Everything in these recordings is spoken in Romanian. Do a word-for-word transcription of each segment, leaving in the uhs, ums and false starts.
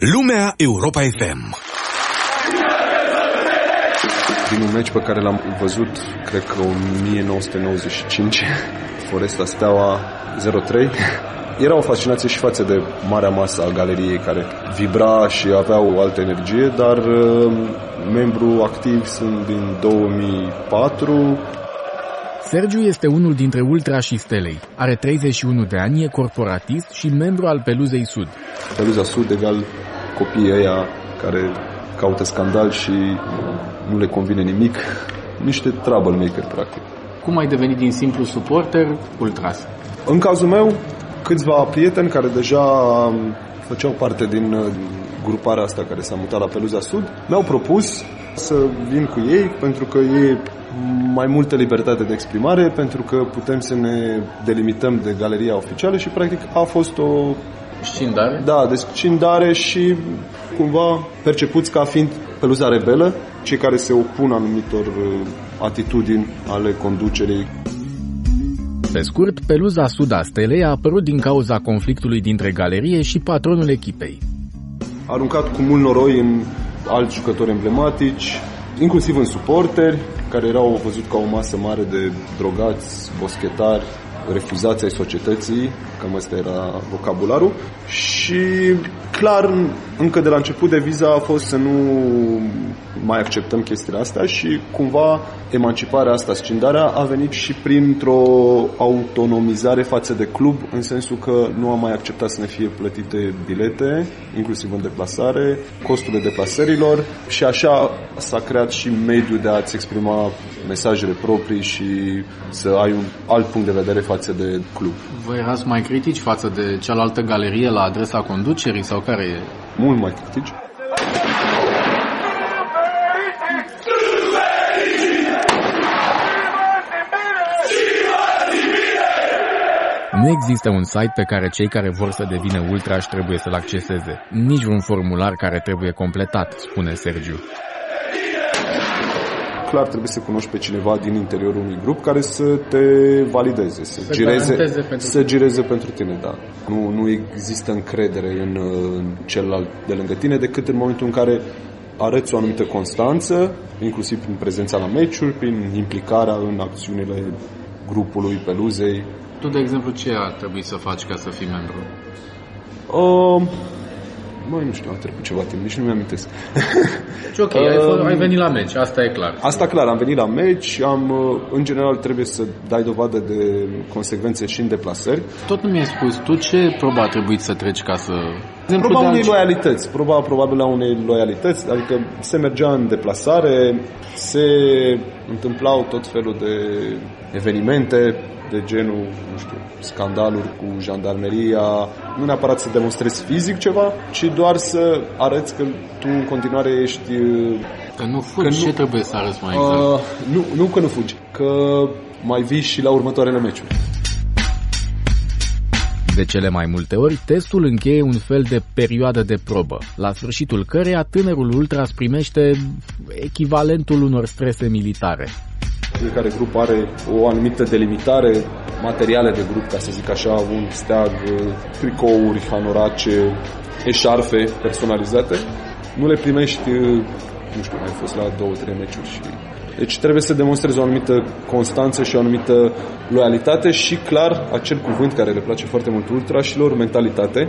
Lumea Europa F M. Din un meci pe care l-am văzut, cred că o mie nouă sute nouăzeci și cinci, Foresta Steaua zero trei, era o fascinație și față de marea masă a galeriei care vibra și avea o altă energie, dar uh, membru activ sunt din două mii patru. Sergiu este unul dintre ultrașii Stelei. Are treizeci și unu de ani, e corporatist și membru al Peluzei Sud. Peluza Sud egal copiii ăia care caută scandal și nu le convine nimic. Niște troublemaker, practic. Cum ai devenit din simplu suporter ultras? În cazul meu, câțiva prieteni care deja făceau parte din gruparea asta care s-a mutat la Peluza Sud mi-au propus să vin cu ei pentru că e mai multă libertate de exprimare, pentru că putem să ne delimităm de galeria oficială și practic a fost o scindare? Da, deci scindare și cumva percepuți ca fiind peluza rebelă, cei care se opun anumitor atitudini ale conducerii. Pe scurt, Peluza Sud a Stelei a apărut din cauza conflictului dintre galerie și patronul echipei. A aruncat cu mult noroi în alți jucători emblematici, inclusiv în suporteri, care erau văzut ca o masă mare de drogați, boschetari, refuzați ai societății, cam ăsta era vocabularul. Și clar, încă de la început deviza a fost să nu mai acceptăm chestiile astea și cumva emanciparea asta, scindarea, a venit și printr-o autonomizare față de club, în sensul că nu am mai acceptat să ne fie plătite bilete, inclusiv în deplasare, costurile deplasărilor și așa s-a creat și mediul de a-ți exprima mesajele proprii și să ai un alt punct de vedere față de club. Vă erați mai critici față de cealaltă galerie la adresa conducerii sau care e? Mult mai critici. Nu există un site pe care cei care vor să devină ultrași trebuie să-l acceseze. Nici un formular care trebuie completat, spune Sergiu. Clar trebuie să cunoști pe cineva din interiorul unui grup care să te valideze, să, să gireze, pentru să gireze pentru tine, da. Nu, nu există încredere în, în celălalt de lângă tine decât în momentul în care arăți o anumită constanță, inclusiv prin prezența la meciuri, prin implicarea în acțiunile grupului, peluzei. Tu, de exemplu, ce ar trebui să faci ca să fii membru? Uh, Mai nu știu, a trecut ceva timp, nici nu mi-amintesc. Deci, ok, ai, f- ai venit la meci, asta e clar. Asta clar, am venit la meci, am, în general trebuie să dai dovadă de consecvențe și în deplasări. Tot nu mi-ai spus, tu ce proba a trebuit să treci ca să... Proba unei alți... loialități, proba probabil la unei loialități, adică se mergea în deplasare, se întâmplau tot felul de evenimente de genul, nu știu, scandaluri cu jandarmeria, nu neapărat să demonstrezi fizic ceva, ci doar să arăți că tu în continuare ești... Că nu fugi, că nu, ce trebuie să arăți mai exact? Uh, nu, nu că nu fugi, că mai vii și la următoarele meciuri. De cele mai multe ori, testul încheie un fel de perioadă de probă, la sfârșitul căreia tânărul ultras primește echivalentul unor strese militare. Fiecare grup are o anumită delimitare, materiale de grup, ca să zic așa, un steag, tricouri, hanorace, eșarfe personalizate. Nu le primești, nu știu, ai fost la două, trei meciuri și... Deci trebuie să demonstrezi o anumită constanță și o anumită loialitate și, clar, acel cuvânt care le place foarte mult ultrașilor, mentalitate.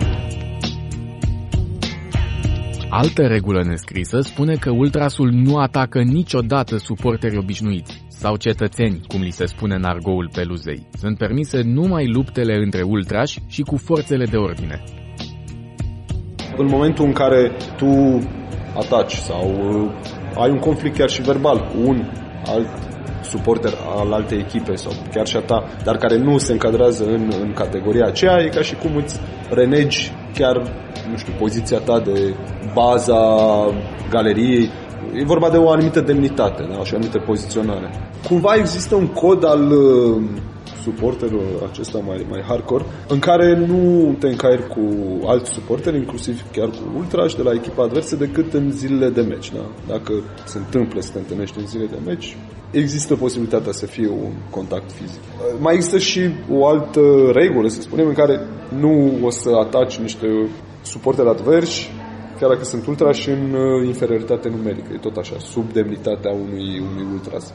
Altă regulă nescrisă spune că ultrasul nu atacă niciodată suporteri obișnuiți sau cetățeni, cum li se spune în argoul peluzei. Sunt permise numai luptele între ultrași și cu forțele de ordine. În momentul în care tu ataci sau ai un conflict chiar și verbal cu un alt suporter al altei echipe sau chiar și a ta, dar care nu se încadrează în, în categoria aceea, e ca și cum îți renegi chiar, nu știu, poziția ta de baza galeriei. E vorba de o anumită demnitate, da? Și o anumită poziționare. Cumva există un cod al uh, suporterul acesta mai, mai hardcore, în care nu te încaieri cu alți suporteri, inclusiv chiar cu ultrași de la echipa adversă, decât în zilele de meci. Da? Dacă se întâmplă să te întâlnești în zilele de meci, există posibilitatea să fie un contact fizic. Mai există și o altă regulă, să spunem, în care nu o să ataci niște suporteri adversi chiar dacă sunt ultra și în uh, inferioritate numerică, e tot așa, sub demnitatea unui, unui ultras.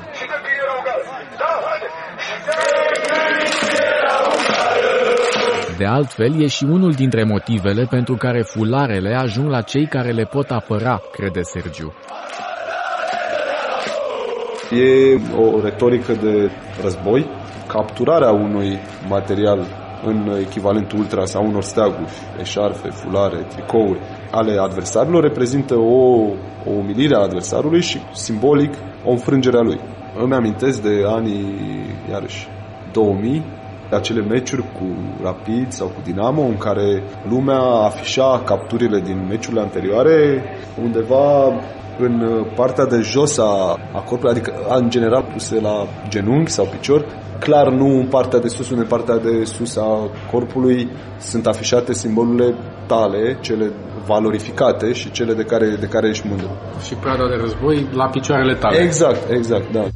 De altfel, e și unul dintre motivele pentru care fularele ajung la cei care le pot apăra, crede Sergiu. E o retorică de război, capturarea unui material în echivalentul ultra sau unor steaguri, eșarfe, fulare, tricouri ale adversarilor reprezintă o, o umilire a adversarului și simbolic o înfrângere a lui. Îmi amintesc de anii, iarăși, două mii, acele meciuri cu Rapid sau cu Dinamo în care lumea afișa capturile din meciurile anterioare undeva în partea de jos a, a corpului, adică în general puse la genunchi sau picior, clar nu în partea de sus, unde în partea de sus a corpului sunt afișate simbolurile tale, cele valorificate și cele de care, de care ești mândru. Și prada de război la picioarele tale. Exact, exact, da.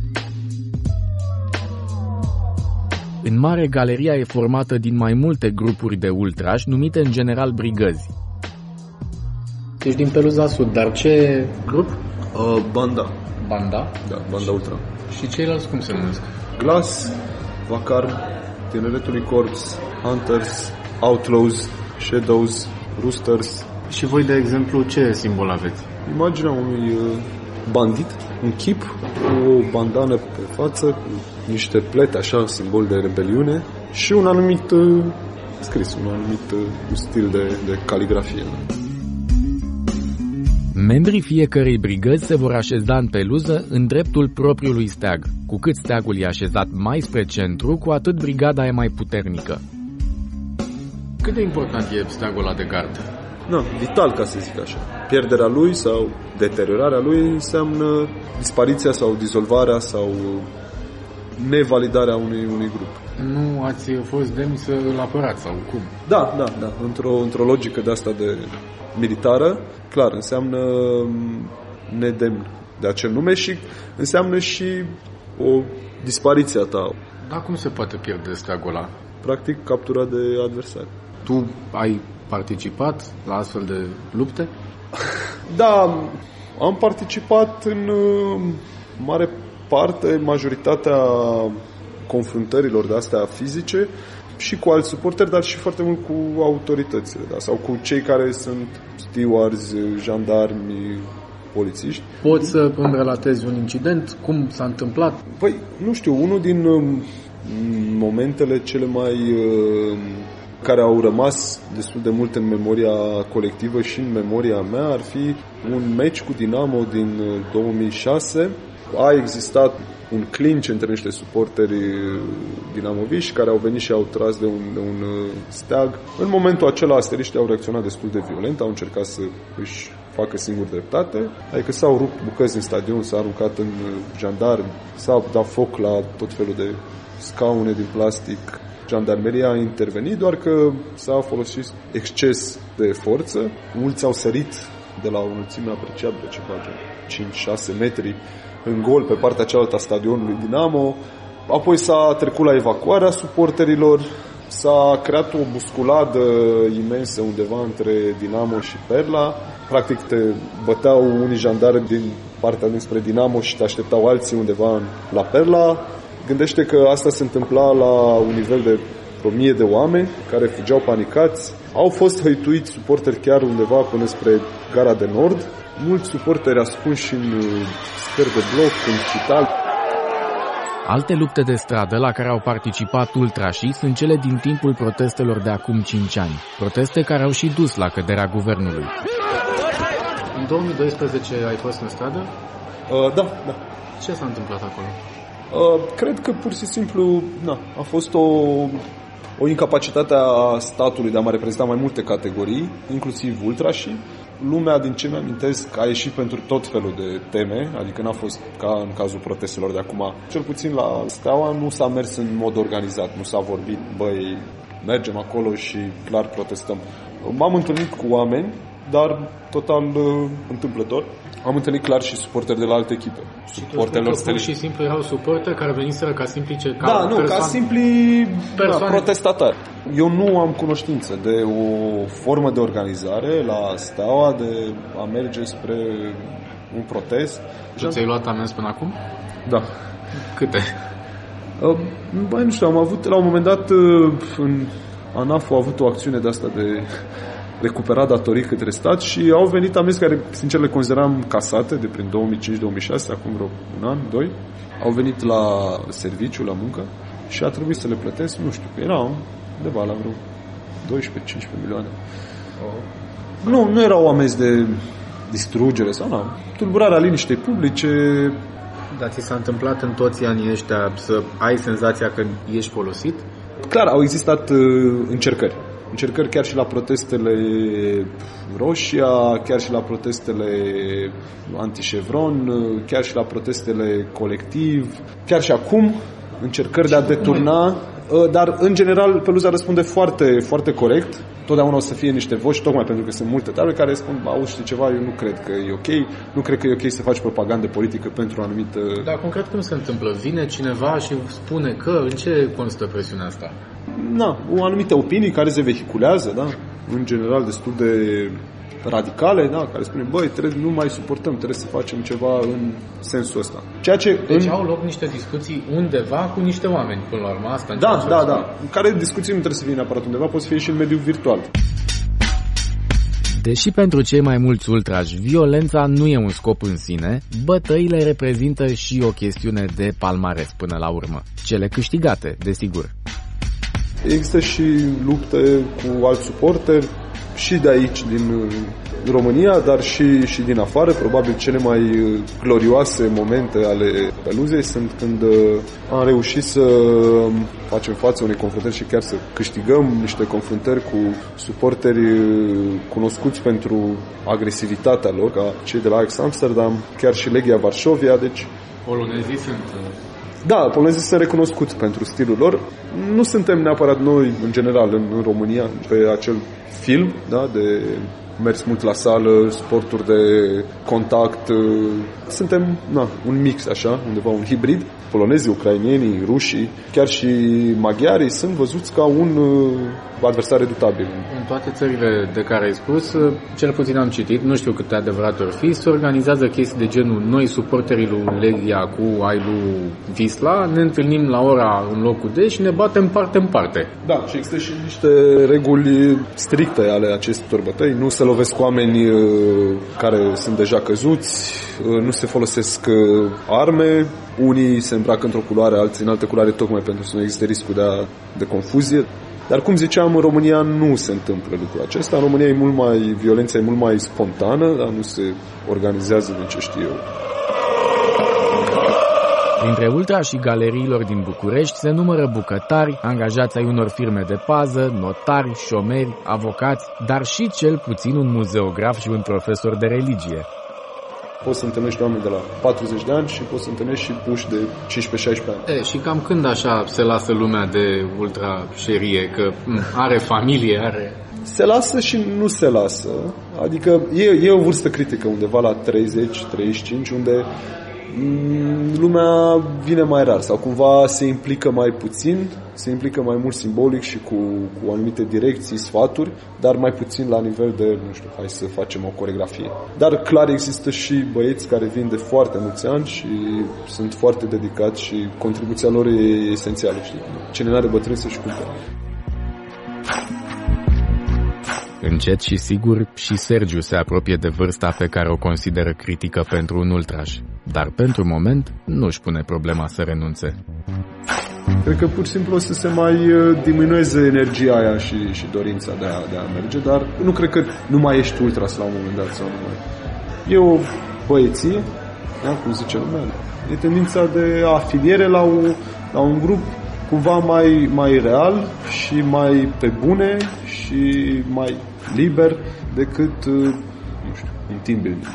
În mare, galeria e formată din mai multe grupuri de ultrași, numite în general brigăzi. Ești din Peluza Sud, dar ce grup? Uh, banda. Banda? Da, Banda Ultra. Și ceilalți cum se numesc? Glass, Vacarm, Tineretului Corps, Hunters, Outlaws, Shadows, Roosters. Și voi, de exemplu, ce simbol aveți? Imaginea unui uh, bandit, un chip, o bandană pe față, cu niște plete, așa, simbol de rebeliune și un anumit uh, scris, un anumit uh, stil de, de caligrafie. Membrii fiecărei brigăzi se vor așeza în peluză în dreptul propriului steag. Cu cât steagul e așezat mai spre centru, cu atât brigada e mai puternică. Cât de important e steagul ăla de gard? Da, vital, ca să zic așa. Pierderea lui sau deteriorarea lui înseamnă dispariția sau dizolvarea sau nevalidarea unui, unui grup. Nu ați fost demni să îl apărați sau cum? Da, da, da. Într-o, într-o logică de asta de militară, clar, înseamnă nedemn de acel nume și înseamnă și o dispariție a ta. Dar cum se poate pierde steagul ăla? Practic, captura de adversari. Tu ai participat la astfel de lupte? Da, am participat în mare parte, majoritatea confruntărilor de astea fizice și cu alți suporteri, dar și foarte mult cu autoritățile, da? Sau cu cei care sunt stewards, jandarmi, polițiști. Poți să îmi relatezi un incident? Cum s-a întâmplat? Păi, nu știu, unul din momentele cele mai care au rămas destul de mult în memoria colectivă și în memoria mea ar fi un meci cu Dinamo din două mii șase. A existat un clinch între niște suporteri dinamoviști care au venit și au tras de un, de un steag. În momentul acela asteriștii au reacționat destul de violent, au încercat să își facă singur dreptate, adică s-au rupt bucăți din stadion, s-au aruncat în jandarmi, s-au dat foc la tot felul de scaune din plastic. Jandarmeria a intervenit, doar că s-a folosit exces de forță. Mulți au sărit de la o înălțime apreciabilă, ceva de cinci șase metri, în gol pe partea cealaltă a stadionului Dinamo. Apoi s-a trecut la evacuarea suporterilor, s-a creat o busculadă imensă undeva între Dinamo și Perla. Practic te băteau unii jandarmi din partea dinspre Dinamo și te așteptau alții undeva la Perla. Gândește că asta se întâmpla la un nivel de o mie de oameni care fugeau panicați. Au fost hăituiți suporteri chiar undeva până spre Gara de Nord. Mulți suporteri ascunși în scări de bloc, în spital. Alte lupte de stradă la care au participat ultrașii sunt cele din timpul protestelor de acum cinci ani. Proteste care au și dus la căderea guvernului. În două mii doisprezece ai fost în stradă? Uh, da, da. Ce s-a întâmplat acolo? Uh, cred că pur și simplu na, a fost o, o incapacitate a statului de a mai reprezenta mai multe categorii, inclusiv ultrașii. Lumea, din ce mi-amintesc, a ieșit pentru tot felul de teme, adică n-a fost ca în cazul protestelor de acum. Cel puțin la Steaua nu s-a mers în mod organizat, nu s-a vorbit, băi, mergem acolo și clar protestăm. M-am întâlnit cu oameni dar total uh, întâmplător. Am întâlnit clar și suporteri de la alte echipe. Suporterilor pur și simplu erau suporteri care veniseră ca simpli ce ca Da, nu, persoane... ca simpli da, protestatari. Eu nu am cunoștință de o formă de organizare la Steaua de a merge spre un protest. Tu ți-ai luat amenzi până acum? Da. Câte? Uh, băi, nu știu, am avut la un moment dat în ANAF a avut o acțiune de asta de recupera datorii către stat și au venit amenzi care, sincer, le consideram casate de prin două mii cinci două mii șase, acum vreo un an, doi. Au venit la serviciu, la muncă și a trebuit să le plătesc, nu știu, erau undeva la vreo doisprezece cincisprezece milioane. Oh. Nu, nu erau amenzi de distrugere sau nu, tulburarea liniștei publice. Dar ți s-a întâmplat în toți anii ăștia să ai senzația că ești folosit? Clar, au existat uh, încercări. Încercări chiar și la protestele Roșia, chiar și la protestele anti-Chevron, chiar și la protestele Colectiv, chiar și acum încercări de a deturna, dar în general Peluza răspunde foarte, foarte corect. Totdeauna o să fie niște voci, tocmai pentru că sunt multe tabele care spun, auzi, știi ceva, eu nu cred că e ok, nu cred că e ok să faci propagandă politică pentru o anumită... Dar concret cum se întâmplă? Vine cineva și spune că, în ce constă presiunea asta? Na, o anumite opinii care se vehiculează, da, în general destul de radicale, da, care spune, băi, trebuie, nu mai suportăm, trebuie să facem ceva în sensul ăsta. Ceea ce deci în... au loc niște discuții undeva cu niște oameni, până la urmă, asta? Da, da, da. În care discuții nu trebuie să fie neapărat undeva, poate să fie și în mediul virtual. Deși pentru cei mai mulți ultrași violența nu e un scop în sine, bătăile reprezintă și o chestiune de palmares până la urmă. Cele câștigate, desigur. Există și lupte cu alți suporteri, și de aici, din România, dar și, și din afară. Probabil cele mai glorioase momente ale Peluzei sunt când am reușit să facem față unei confruntări și chiar să câștigăm niște confruntări cu suporteri cunoscuți pentru agresivitatea lor, ca cei de la Ajax Amsterdam, chiar și Legia Varșovia, deci... Polonezii sunt... Da, polonezii sunt recunoscuți pentru stilul lor. Nu suntem neapărat noi, în general, în, în România, pe acel film, da, de mers mult la sală, sporturi de contact. Suntem, na, un mix, așa, undeva, un hibrid. Polonezii, ucrainienii, rușii, chiar și maghiarii sunt văzuți ca un adversar redutabil. În toate țările de care ai spus, cel puțin am citit, nu știu cât de adevărat or fi, se organizează chestii de genul noi, suporterii lui Legia cu ai lui Wisla, ne întâlnim la ora în locul de și ne batem parte în parte. Da, și există și niște reguli stricte ale acestor bătăi. Nu se lovesc oameni care sunt deja căzuți, nu se folosesc arme, unii se îmbracă într-o culoare, alții în altă culoare, tocmai pentru să nu existe riscul de, a, de confuzie. Dar, cum ziceam, în România nu se întâmplă lucrul acesta. În România e mult mai, violența e mult mai spontană, dar nu se organizează, din ce știu eu. Printre ultra și galeriilor din București se numără bucătari, angajați ai unor firme de pază, notari, șomeri, avocați, dar și cel puțin un muzeograf și un profesor de religie. Poți să întâlnești oameni de la patruzeci de ani și poți să întâlnești și puși de cincisprezece șaisprezece ani. E, și cam când așa se lasă lumea de ultrașerie, că m, are familie, are... Se lasă și nu se lasă. Adică e, e o vârstă critică undeva la treizeci treizeci și cinci, unde m, lumea vine mai rar sau cumva se implică mai puțin, se implică mai mult simbolic și cu, cu anumite direcții, sfaturi, dar mai puțin la nivel de, nu știu, hai să facem o coreografie. Dar clar există și băieți care vin de foarte mulți ani și sunt foarte dedicați și contribuția lor e esențială. Știi? Cine n-are bătrâni să-și cumpere. Încet și sigur, și Sergiu se apropie de vârsta pe care o consideră critică pentru un ultraș. Dar pentru moment nu își pune problema să renunțe. Cred că pur și simplu o să se mai diminueze energia aia și, și dorința de a, de a merge, dar nu cred că nu mai ești ultras la un moment dat sau nu mai. E o băieție, da, cum zice lumea, e tendința de afiliere la, o, la un grup cumva mai, mai real și mai pe bune și mai liber decât, nu știu, un team building.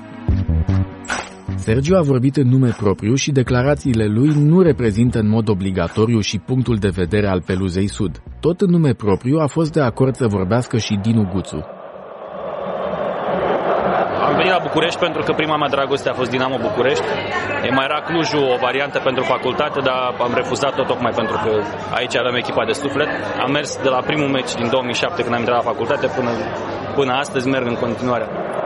Sergiu a vorbit în nume propriu și declarațiile lui nu reprezintă în mod obligatoriu și punctul de vedere al Peluzei Sud. Tot în nume propriu a fost de acord să vorbească și Dinu Guțu. venit la București pentru că prima mea dragoste a fost Dinamo București. E mai era Clujul o variantă pentru facultate, dar am refuzat-o tocmai pentru că aici aveam echipa de suflet. Am mers de la primul meci din două mii șapte când am intrat la facultate până, până astăzi merg în continuare.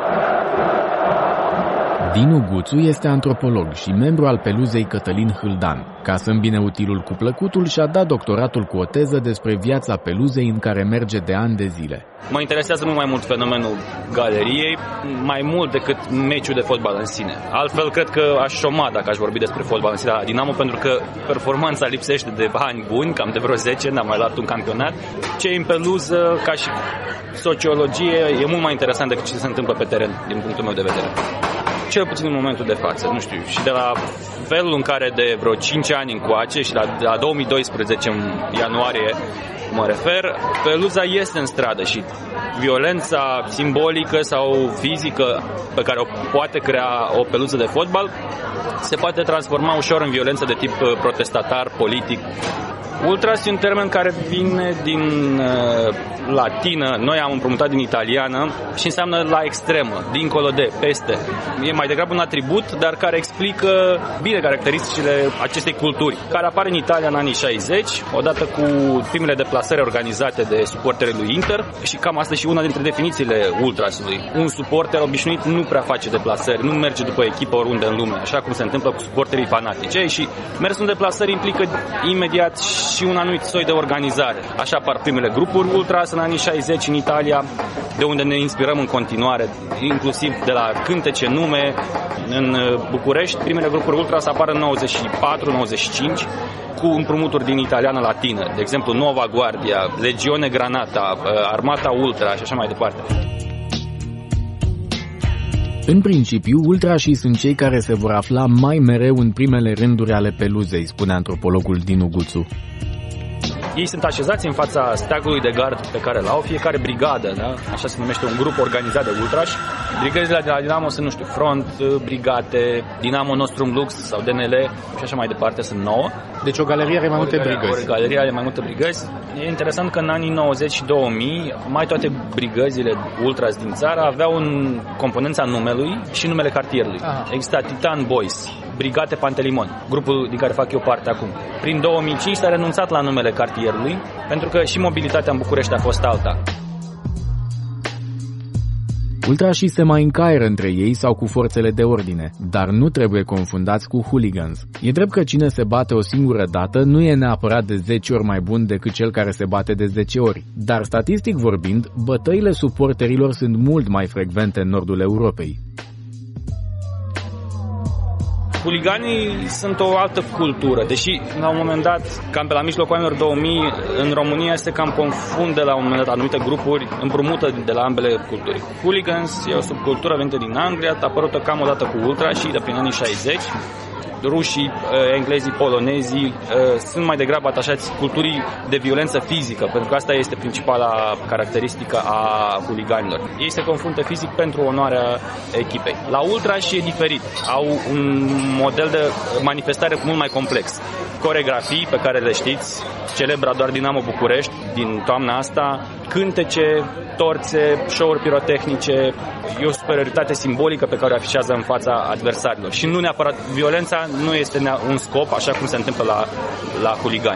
Dinu Guțu este antropolog și membru al peluzei Cătălin Hâldan. Ca să îmbine utilul cu plăcutul, și-a dat doctoratul cu o teză despre viața peluzei în care merge de ani de zile. Mă interesează mult mai mult fenomenul galeriei, mai mult decât meciul de fotbal în sine. Altfel, cred că aș șoma dacă aș vorbi despre fotbal în sine la Dinamo, pentru că performanța lipsește de ani buni, cam de vreo zece, n-am mai luat un campionat. Ce e în peluză, ca și sociologie, e mult mai interesant decât ce se întâmplă pe teren, din punctul meu de vedere. Cel puțin în momentul de față, nu știu, și de la felul în care de vreo cinci ani încoace și la, de la două mii doisprezece în ianuarie mă refer, peluza este în stradă și violența simbolică sau fizică pe care o poate crea o peluză de fotbal se poate transforma ușor în violență de tip protestatar, politic. Ultras e un termen care vine din uh, latină, noi am împrumutat din italiană și înseamnă la extremă, dincolo de, peste. E mai degrabă un atribut, dar care explică bine caracteristicile acestei culturi, care apare în Italia în anii șaizeci, odată cu primele deplasări organizate de suporterii lui Inter și cam asta și una dintre definițiile ultrasului. Un suporter obișnuit nu prea face deplasări, nu merge după echipă oriunde în lume, așa cum se întâmplă cu suporterii fanatici. Și mersul în deplasări implică imediat și un anumit soi de organizare. Așa apar primele grupuri ultras în anii șaizeci în Italia, de unde ne inspirăm în continuare, inclusiv de la cântece, nume. În București, primele grupuri ultras apar în nouăzeci și patru nouăzeci și cinci, cu împrumuturi din italiană latină, de exemplu Nova Guardia, Legione Granata, Armata Ultra și așa mai departe. În principiu, ultrașii sunt cei care se vor afla mai mereu în primele rânduri ale peluzei, spune antropologul Dinu Guțu. Ei sunt așezați în fața steagului de gard pe care l-au, fiecare brigadă, da? Așa se numește un grup organizat de ultrași. Brigăzile de la Dinamo sunt, nu știu, Front, Brigate, Dinamo Nostrum Lux sau D N L și așa mai departe, sunt nouă. Deci o galerie are mai multe brigăzi. O galerie are mai multe brigăzi. E interesant că în anii nouăzeci și două mii, mai toate brigăzile ultras din țară aveau un componența numelui și numele cartierului. Aha. Exista Titan Boys, Brigate Pantelimon, grupul din care fac eu parte acum. Prin două mii cinci s-a renunțat la numele cartierului, pentru că și mobilitatea în București a fost alta. Ultrașii se mai încaieră între ei sau cu forțele de ordine, dar nu trebuie confundați cu hooligans. E drept că cine se bate o singură dată nu e neapărat de zece ori mai bun decât cel care se bate de zece ori, dar statistic vorbind, bătăile suporterilor sunt mult mai frecvente în nordul Europei. Huliganii sunt o altă cultură, deși la un moment dat, cam pe la mijlocul anilor două mii, în România se cam confundă la un moment dat anumite grupuri, împrumută de la ambele culturi. Hooligans e o subcultură venită din Anglia, a apărut cam odată cu ultrașii de prin anii șaizeci. Rușii, englezii, polonezii sunt mai degrabă atașați culturii de violență fizică, pentru că asta este principala caracteristică a huliganilor. Ei se confruntă fizic pentru onoarea echipei. La ultrași e diferit. Au un model de manifestare mult mai complex. Coregrafii pe care le știți, celebra doar Dinamo București din toamna asta, cântece, torțe, show-uri pirotehnice, e o superioritate simbolică pe care o afișează în fața adversarilor. Și nu neapărat, violența nu este un scop, așa cum se întâmplă la, la huligani.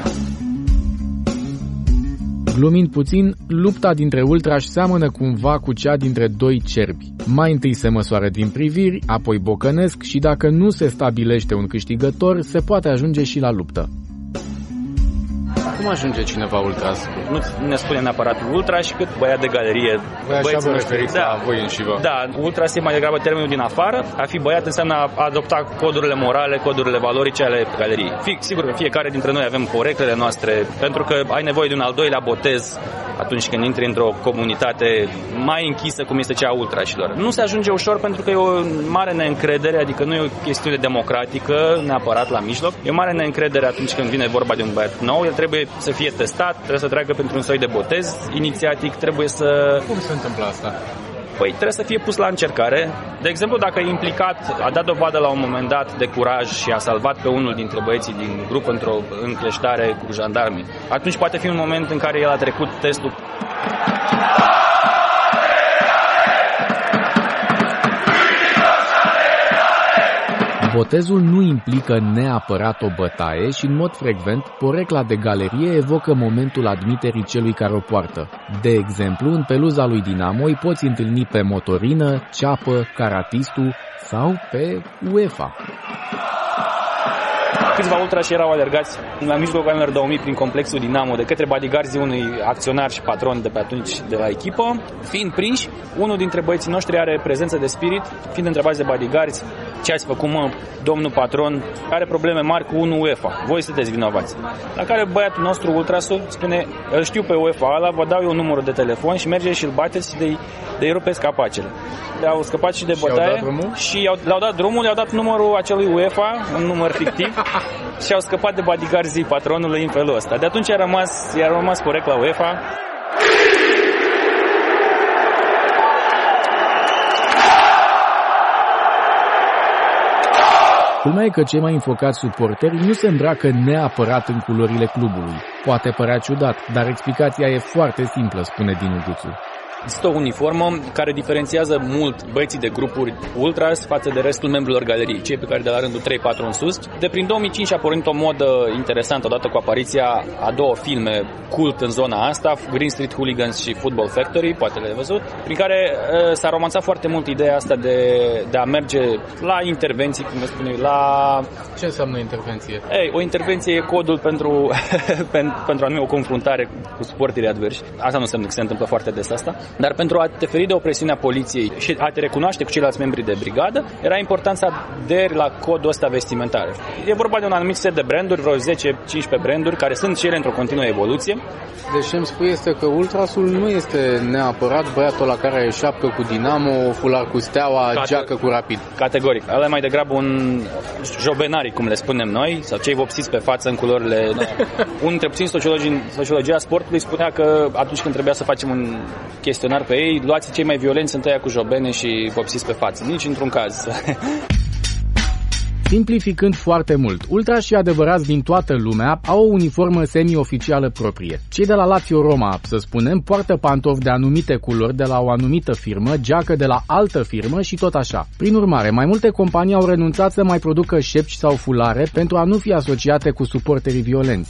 Glumind puțin, lupta dintre ultrași seamănă cumva cu cea dintre doi cerbi. Mai întâi se măsoară din priviri, apoi bocănesc și dacă nu se stabilește un câștigător, se poate ajunge și la luptă. Cum ajunge cineva ultras? Nu ne spune neapărat ultrași, cât băiat de galerie. Voi așa vă referiți da, la voi înșivă. Da, ultras e mai degrabă termenul din afară. A fi băiat înseamnă a adopta codurile morale, codurile valorice ale galeriei. Fie, sigur că fiecare dintre noi avem poreclele noastre, pentru că ai nevoie de un al doilea botez atunci când intri într-o comunitate mai închisă cum este cea a ultrașilor. Nu se ajunge ușor pentru că e o mare neîncredere, adică nu e o chestiune democratică neapărat la mijloc. E o mare neîncredere atunci când vine vorba de un băiat nou, el trebuie să fie testat, trebuie să treacă pentru un soi de botez inițiatic, trebuie să... Cum se întâmplă asta? Păi trebuie să fie pus la încercare. De exemplu, dacă e implicat, a dat dovadă la un moment dat de curaj și a salvat pe unul dintre băieții din grup într-o încleștare cu jandarmii, atunci poate fi un moment în care el a trecut testul. Botezul nu implică neapărat o bătaie și, în mod frecvent, porecla de galerie evocă momentul admiterii celui care o poartă. De exemplu, în peluza lui Dinamo îi poți întâlni pe Motorină, Ceapă, Caratistul sau pe UEFA. Câțiva ultrași erau alergați la mijlocul anilor două mii prin complexul Dinamo de către bodyguards unui acționar și patron de pe atunci de la echipă. Fiind prinși, unul dintre băieții noștri are prezență de spirit, fiind întrebați de bodyguards: ce ați făcut, mă, domnul patron, are probleme mari cu unul UEFA, voi sunteți vinovați. La care băiatul nostru, ultrasul, spune: îl știu pe UEFA ăla, vă dau eu numărul de telefon și mergeți și îl bateți și de-i, de-i rupeți capacele. Au scăpat și de bătaie și i-au, le-au dat drumul, le-au dat numărul acelui UEFA, un număr fictiv, și au scăpat de bodyguards patronului în felul ăsta. De atunci a rămas, i-a rămas corect la UEFA. Culmea e că cei mai înfocați suporteri nu se îmbracă neapărat în culorile clubului. Poate părea ciudat, dar explicația e foarte simplă, spune Dinu Guțu. Există o uniformă care diferențiază mult băieții de grupuri ultras față de restul membrilor galeriei, cei pe care de la rândul trei patru în sus. De prin două mii cinci a pornit o modă interesantă odată cu apariția a două filme cult în zona asta, Green Street Hooligans și Football Factory, poate le-ai văzut, prin care uh, s-a romanțat foarte mult ideea asta de, de a merge la intervenții, cum le spune, la... Ce înseamnă intervenție? Ei, o intervenție e codul pentru, pentru a nu o confruntare cu suporterii adversi. Asta nu înseamnă că se întâmplă foarte des asta. Dar pentru a te feri de opresiunea poliției și a te recunoaște cu ceilalți membri de brigadă, era important să aderi la codul ăsta vestimentar. E vorba de un anumit set de branduri, vreo zece cincisprezece branduri, care sunt și ele într-o continuă evoluție. Deci ce îmi spui este că ultrasul nu este neapărat băiatul la care are șapcă cu Dinamo, fular cu Steaua, Cate- geacă cu Rapid. Categoric. Ăla e mai degrabă un jobenari, cum le spunem noi, sau cei vopsiți pe față în culorile... Unul dintre puțini sociologi în sociologia sportului spunea că atunci când trebuia să facem un chestionar pe ei, luați cei mai violenți sunt ăia cu jobene și vopsiți pe față. Nici într-un caz. Simplificând foarte mult, ultrașii adevărați din toată lumea au o uniformă semi-oficială proprie. Cei de la Lazio Roma, să spunem, poartă pantofi de anumite culori de la o anumită firmă, geacă de la altă firmă și tot așa. Prin urmare, mai multe companii au renunțat să mai producă șepci sau fulare pentru a nu fi asociate cu suporterii violenți.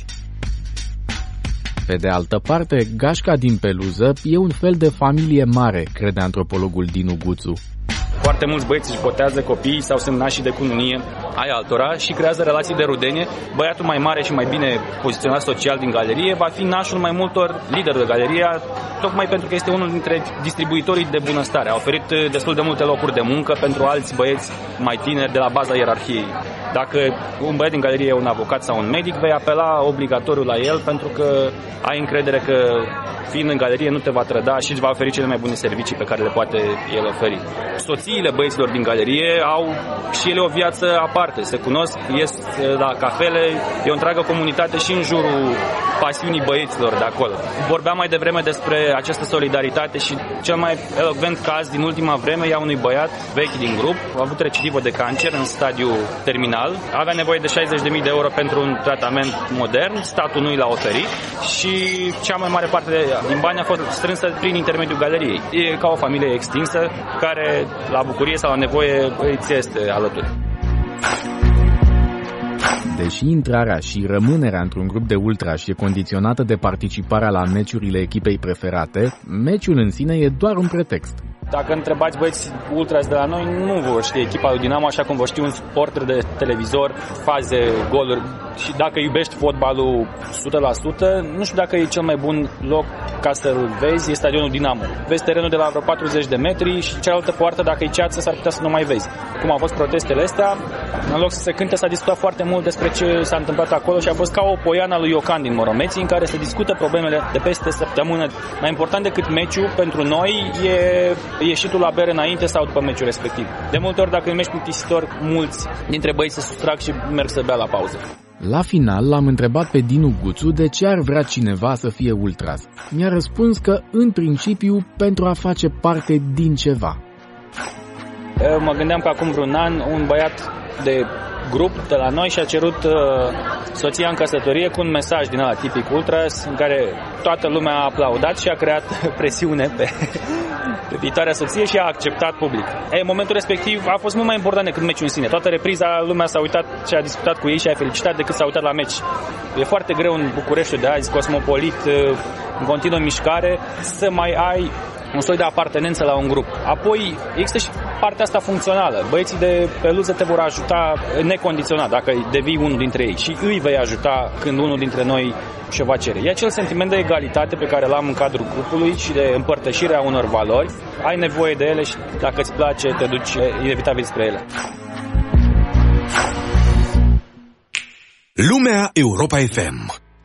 Pe de altă parte, gașca din peluză e un fel de familie mare, crede antropologul Dinu Guțu. Foarte mulți băieți își botează copiii sau sunt nașii de cununie ai altora și creează relații de rudenie. Băiatul mai mare și mai bine poziționat social din galerie va fi nașul mai multor lideri de galerie, tocmai pentru că este unul dintre distribuitorii de bunăstare. A oferit destul de multe locuri de muncă pentru alți băieți mai tineri de la baza ierarhiei. Dacă un băiat din galerie e un avocat sau un medic, vei apela obligatoriu la el pentru că ai încredere că, fiind în galerie, nu te va trăda și îți va oferi cele mai bune servicii pe care le poate el oferi. Soțiile băieților din galerie au și ele o viață aparte, se cunosc, ies la cafele, e o întreagă comunitate și în jurul pasiunii băieților de acolo. Vorbeam mai devreme despre această solidaritate și cel mai elocvent caz din ultima vreme e a unui băiat vechi din grup, a avut recidivă de cancer în stadiu terminal, avea nevoie de șaizeci de mii de euro pentru un tratament modern, statul nu i l-a oferit și cea mai mare parte din bani a fost strânsă prin intermediul galeriei. E ca o familie extinsă care la bucurie sau la nevoie îți este alături. Deși intrarea și rămânerea într-un grup de ultrași e condiționată de participarea la meciurile echipei preferate, meciul în sine e doar un pretext. Dacă întrebați băieți ultras de la noi, nu vor ști echipa lui Dinamo așa cum vă știu un suporter de televizor, faze, goluri. Și dacă iubești fotbalul o sută la sută, nu știu dacă e cel mai bun loc ca să-l vezi, e stadionul Dinamo. Vezi terenul de la vreo patruzeci de metri și cealaltă poartă, dacă e ceață, s-ar putea să nu mai vezi. Cum au fost protestele astea, în loc să se cânte, s-a discutat foarte mult despre ce s-a întâmplat acolo și a fost ca o poiană lui Iocan din Moromeții, în care se discută problemele de peste săptămână. Mai important decât meciul pentru noi e ieșitul la bere înainte sau după meciul respectiv. De multe ori, dacă ești plictisitor, mulți dintre băieți se sustrag și merg să bea la pauză. La final l-am întrebat pe Dinu Guțu de ce ar vrea cineva să fie ultras. Mi-a răspuns că, în principiu, pentru a face parte din ceva. Mă gândeam că acum vreun an un băiat de grup de la noi și a cerut uh, soția în căsătorie cu un mesaj din ăla tipic ultras, în care toată lumea a aplaudat și a creat presiune pe, pe viitoarea soție și a acceptat public. E, în momentul respectiv a fost mult mai important decât meciul în sine. Toată repriza, lumea s-a uitat și a discutat cu ei și a felicitat decât s-a uitat la meci. E foarte greu în Bucureștiul de azi, cosmopolit, în continuă mișcare, să mai ai un soi de apartenență la un grup. Apoi există și partea asta funcțională. Băieții de peluză te vor ajuta necondiționat dacă devii unul dintre ei și îi vei ajuta când unul dintre noi și-o va cere. E acel sentiment de egalitate pe care l-am în cadrul grupului și de împărtășirea unor valori. Ai nevoie de ele și dacă îți place, te duci inevitabil spre ele. Lumea Europa F M.